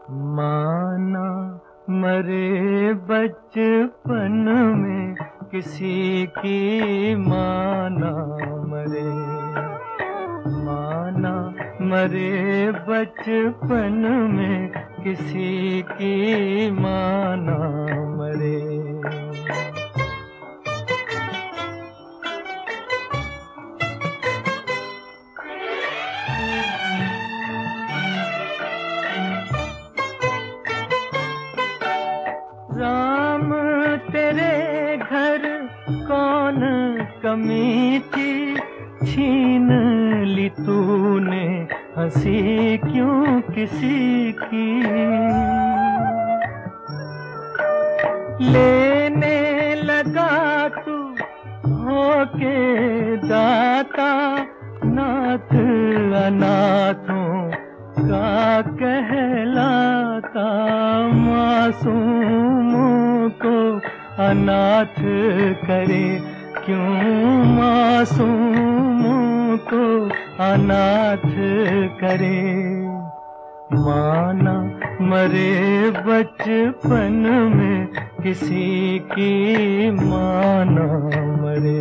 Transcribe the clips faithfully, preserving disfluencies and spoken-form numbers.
माना मरे बचपन में किसी की माना मरे, माना मरे बचपन में किसी की माना मरे। राम तेरे घर कौन कमी थी, छीन ली तूने हंसी क्यों किसी की। लेने लगा तू होके दाता, नाथ अनाथों का कहलाता। मासूमों को अनाथ करे क्यों, मासूमों को अनाथ करे। माना मरे बचपन में किसी की माना मरे।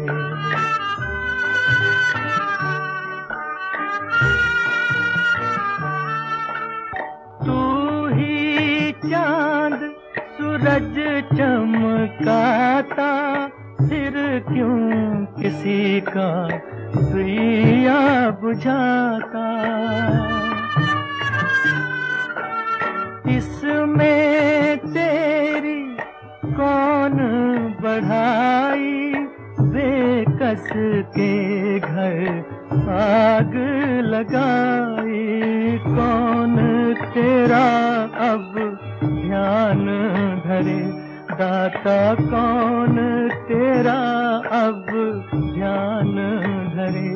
चांद सूरज चमकाता, फिर क्यों किसी का दिया बुझाता। इसमें तेरी कौन बढ़ाई, बेकस के घर आग लगाई। कौन तेरा अब ध्यान धरे, दाता कौन तेरा अब ध्यान धरे।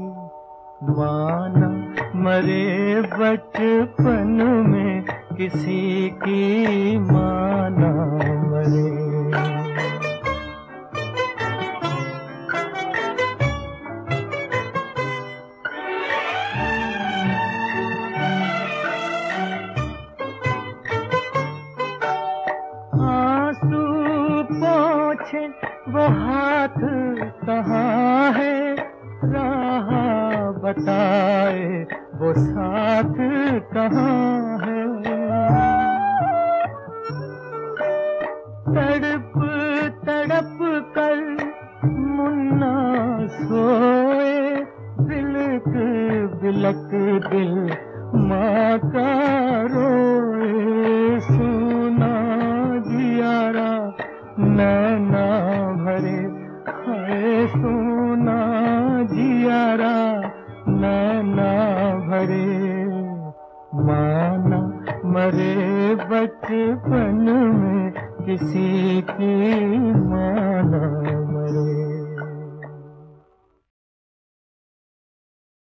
माना मरे बचपन में किसी की माना मरे। वो हाथ कहाँ है, राह बताए वो साथ कहाँ है। तड़प तड़प कर मुन्ना सोए, बिलक बिलक दिल माँ का रोए। सुना जियारा नैना भरे, है सुना जियारा नैना भरे। माना मरे बचपन में किसी की माना मरे।